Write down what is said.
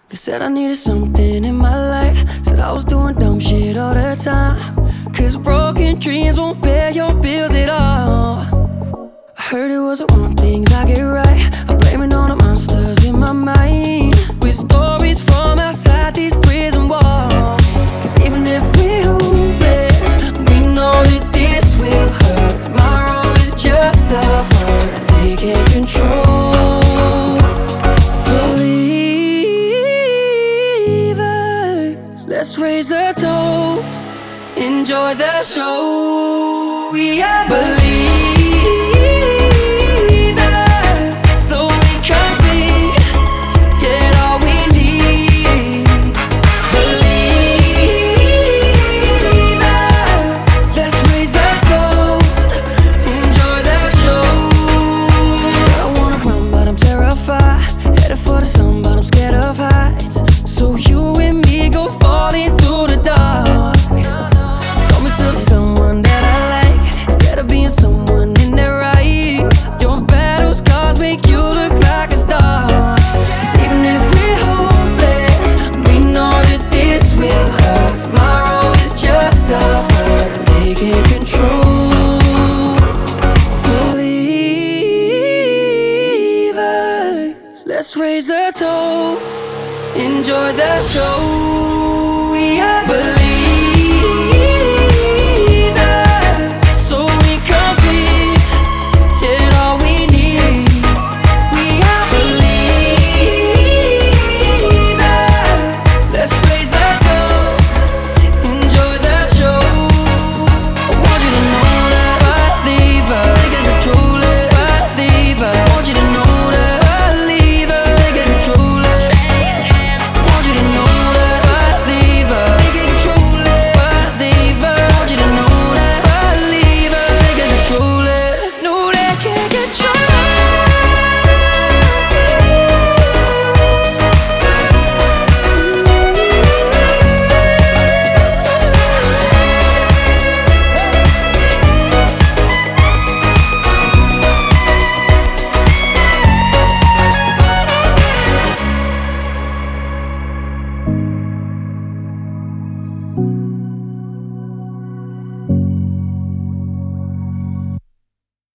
They said I needed something in my life, said I was doing dumb shit all the time, 'cause broken dreams won't pay your bills at all. I heard it was the wrong things I get right, I'm blaming all the monsters in my mind, with stories from outside these prison walls. 'Cause even if we're hopeless, we know that this will hurt. Tomorrow is just a word and they can't control. Believers, let's raise a toast, enjoy the show. We are believers. So you and me go falling through the dark. Told me to be someone that I like, instead of being someone in their right. Your battle scars make you look like a star. 'Cause even if we're hopeless, we know that this will hurt. Tomorrow is just a word and they can't control. Believers, let's raise a toast, enjoy the show.